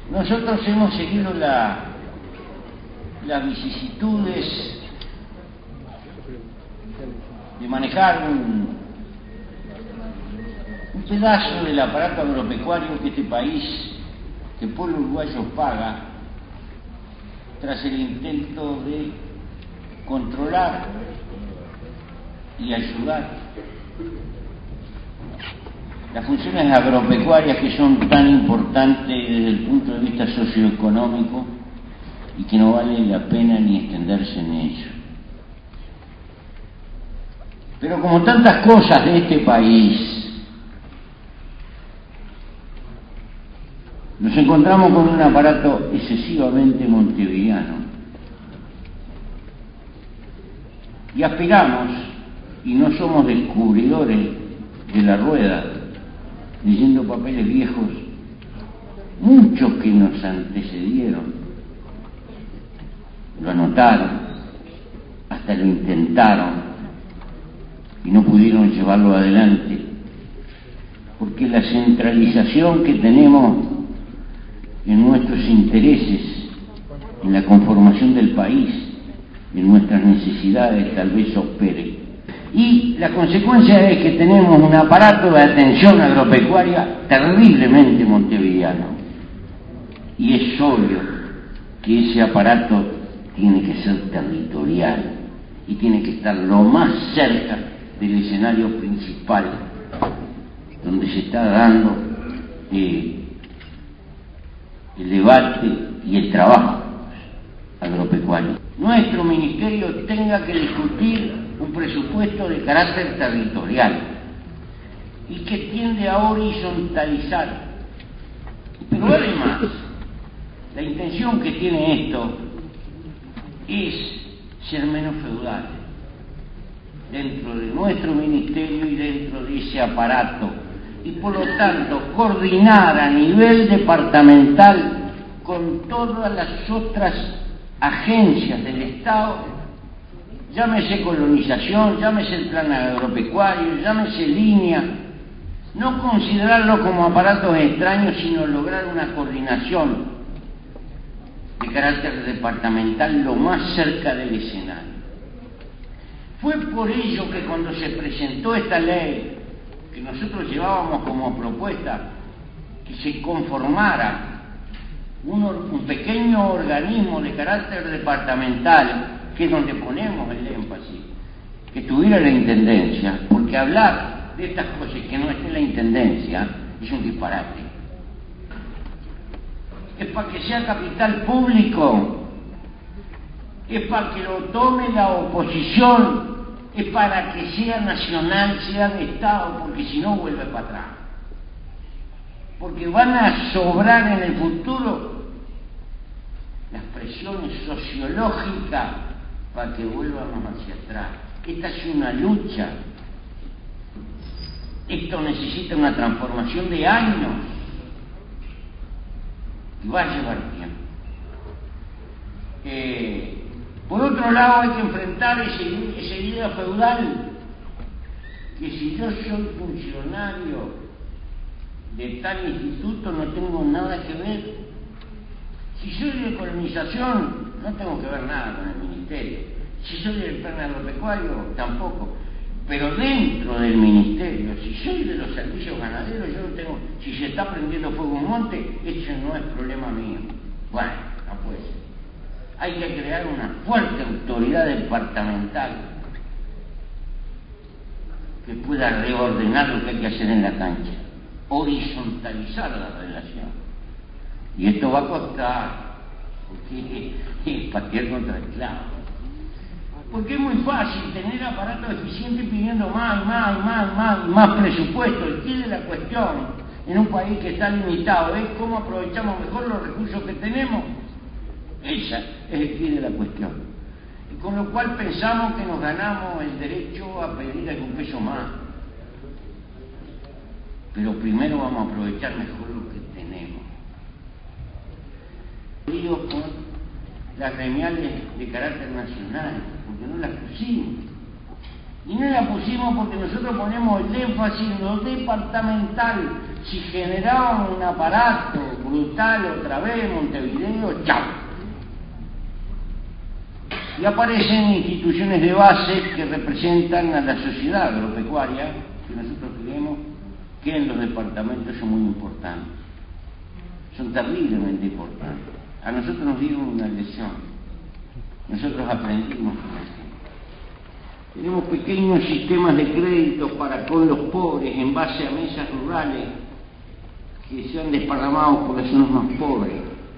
Nosotros hemos seguido las vicisitudes de manejar un pedazo del aparato agropecuario que este país, que el pueblo uruguayo paga tras el intento de controlar y ayudar las funciones agropecuarias que son tan importantes desde el punto de vista socioeconómico y que no vale la pena ni extenderse en ello. Pero como tantas cosas de este país, nos encontramos con un aparato excesivamente montevideano y aspiramos, y no somos descubridores de la rueda, leyendo papeles viejos, muchos que nos antecedieron lo anotaron, hasta lo intentaron y no pudieron llevarlo adelante, porque la centralización que tenemos en nuestros intereses, en la conformación del país, en nuestras necesidades, tal vez opere. Y la consecuencia es que tenemos un aparato de atención agropecuaria terriblemente montevideano. Y es obvio que ese aparato tiene que ser territorial y tiene que estar lo más cerca del escenario principal, donde se está dando el debate y el trabajo agropecuario. Nuestro ministerio tenga que discutir un presupuesto de carácter territorial y que tiende a horizontalizar. Pero además, la intención que tiene esto es ser menos feudal dentro de nuestro ministerio y dentro de ese aparato, y por lo tanto coordinar a nivel departamental con todas las otras agencias del Estado, llámese colonización, llámese el plan agropecuario, llámese línea, no considerarlo como aparatos extraños, sino lograr una coordinación de carácter departamental lo más cerca del escenario. Fue por ello que cuando se presentó esta ley, que nosotros llevábamos como propuesta que se conformara un pequeño organismo de carácter departamental, que es donde ponemos el énfasis, que tuviera la intendencia, porque hablar de estas cosas y que no esté la intendencia es un disparate. Es para que sea capital público, es para que lo tome la oposición, es para que sea nacional, sea de Estado, porque si no vuelve para atrás. Porque van a sobrar en el futuro las presiones sociológicas para que vuelvamos hacia atrás. Esta es una lucha. Esto necesita una transformación de años y va a llevar tiempo. Por otro lado, hay que enfrentar esa idea feudal, que si yo soy funcionario de tal instituto no tengo nada que ver. Si soy de colonización no tengo que ver nada con el ministerio. Si soy del plan agropecuario tampoco. Pero dentro del ministerio, si soy de los servicios ganaderos, yo no tengo. Si se está prendiendo fuego un monte, eso no es problema mío. Bueno, no puede ser. Hay que crear una fuerte autoridad departamental que pueda reordenar lo que hay que hacer en la cancha, horizontalizar la relación. Y esto va a costar, porque es patear contra el clavo. Porque es muy fácil tener aparatos eficientes pidiendo más presupuesto. El quid de la cuestión en un país que está limitado es cómo aprovechamos mejor los recursos que tenemos. Esa es el quid de la cuestión. Y con lo cual pensamos que nos ganamos el derecho a pedir algún peso más. Pero primero vamos a aprovechar mejor lo que tenemos. Digo con las gremiales de carácter nacional, porque no las pusimos. Y no las pusimos porque nosotros ponemos el énfasis en lo departamental. Si generábamos un aparato brutal otra vez, Montevideo, chao. Y aparecen instituciones de base que representan a la sociedad agropecuaria, que nosotros creemos que en los departamentos son muy importantes, son terriblemente importantes. A nosotros nos dieron una lección, nosotros aprendimos con la gente. Tenemos pequeños sistemas de créditos para con los pobres en base a mesas rurales que se han desparramado por las zonas más pobres.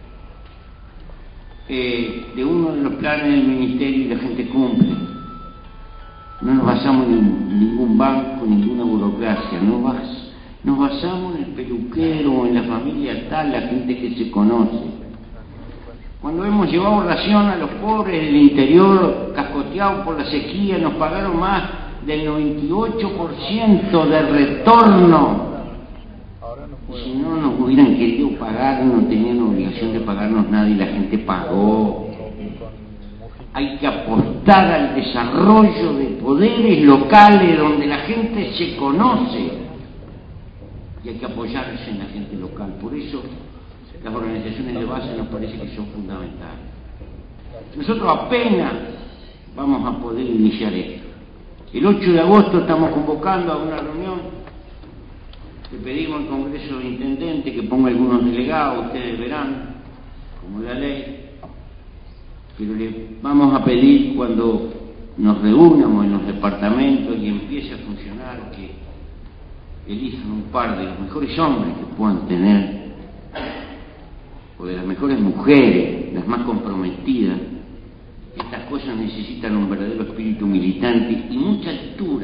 De uno de los planes del ministerio y la gente cumple. No nos basamos en ningún banco, en ninguna burocracia, nos basamos en el peluquero, en la familia tal, la gente que se conoce. Cuando hemos llevado ración a los pobres del interior, cascoteados por la sequía, nos pagaron más del 98% de retorno. Y si no nos hubieran querido pagar, no tenían obligación de pagarnos nada y la gente pagó. Hay que apostar al desarrollo de poderes locales donde la gente se conoce y hay que apoyarse en la gente local. Por eso las organizaciones de base nos parece que son fundamentales. Nosotros apenas vamos a poder iniciar esto. El 8 de agosto estamos convocando a una reunión. Le pedimos al Congreso de Intendentes que ponga algunos delegados, ustedes verán, como la ley, pero le vamos a pedir cuando nos reunamos en los departamentos y empiece a funcionar que elijan un par de los mejores hombres que puedan tener, o de las mejores mujeres, las más comprometidas. Estas cosas necesitan un verdadero espíritu militante y mucha altura,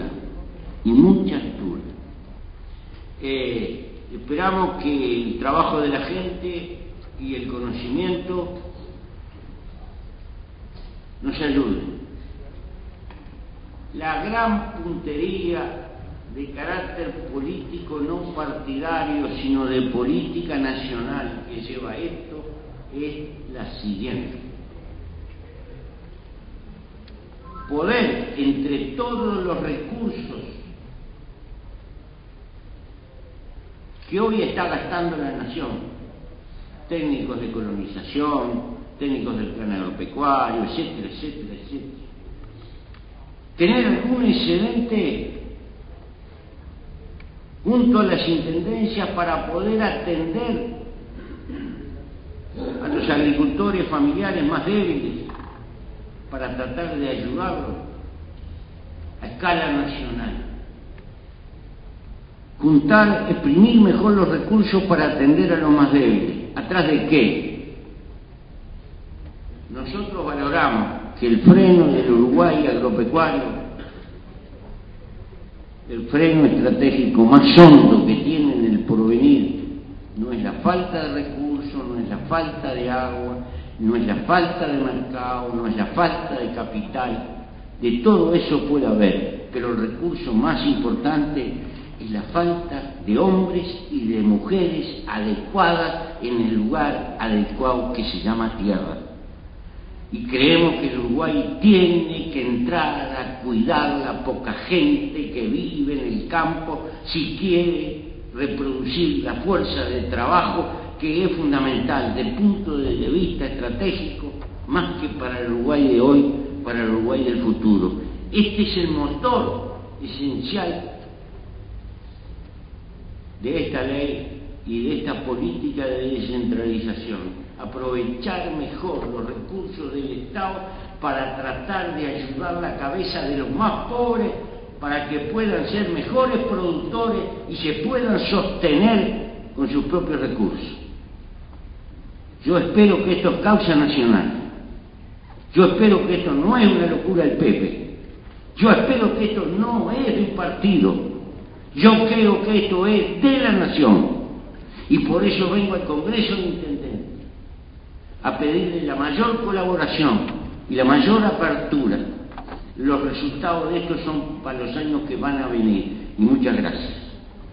esperamos que el trabajo de la gente y el conocimiento nos ayuden. La gran puntería de carácter político no partidario, sino de política nacional que lleva esto es la siguiente: poder entre todos los recursos que hoy está gastando la nación, técnicos de colonización, técnicos del plan agropecuario, etcétera, tener algún excedente junto a las intendencias para poder atender a los agricultores familiares más débiles, para tratar de ayudarlos a escala nacional. Juntar, exprimir mejor los recursos para atender a los más débiles. ¿Atrás de qué? Nosotros valoramos que el freno del Uruguay agropecuario, el freno estratégico más hondo que tiene en el porvenir, no es la falta de recursos, no es la falta de agua, no es la falta de mercado, no es la falta de capital. De todo eso puede haber, pero el recurso más importante es la falta de hombres y de mujeres adecuadas en el lugar adecuado que se llama tierra. Y creemos que el Uruguay tiene que entrar a cuidar la poca gente que vive en el campo si quiere reproducir la fuerza de trabajo que es fundamental desde el punto de vista estratégico, más que para el Uruguay de hoy, para el Uruguay del futuro. Este es el motor esencial de esta ley y de esta política de descentralización: aprovechar mejor los recursos del Estado para tratar de ayudar la cabeza de los más pobres para que puedan ser mejores productores y se puedan sostener con sus propios recursos. Yo espero que esto es causa nacional. Yo espero que esto no es una locura del Pepe. Yo espero que esto no es de un partido. Yo creo que esto es de la nación y por eso vengo al Congreso de Intendentes a pedirle la mayor colaboración y la mayor apertura. Los resultados de esto son para los años que van a venir y muchas gracias.